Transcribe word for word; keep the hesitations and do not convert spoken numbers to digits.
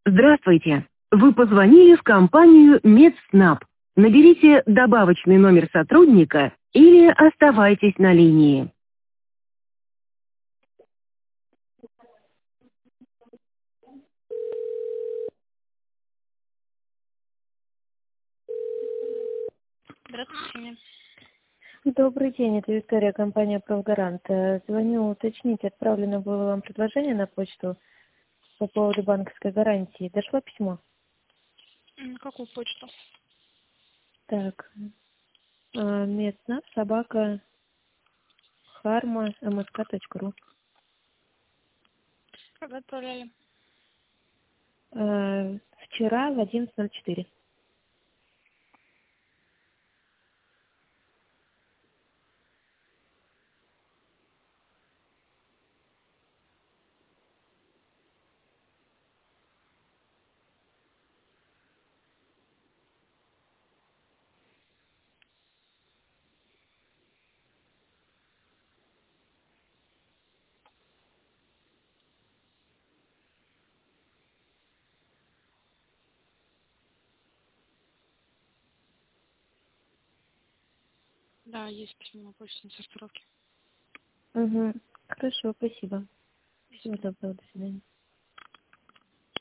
Здравствуйте! Вы позвонили в компанию Медснаб. Наберите добавочный номер сотрудника или оставайтесь на линии. Здравствуйте. Добрый день, это Виктория, компания «Правгарант». Э, Звоню уточнить, отправлено было вам предложение на почту по поводу банковской гарантии. Дошло письмо? На какую почту? Так, э, медснаб, собака, харма, msk.ру. Когда отправляли? Э, Вчера в одиннадцать ноль четыре. Да, есть письмо на почту на сортировке. Угу. Хорошо, спасибо. Всего доброго, до свидания.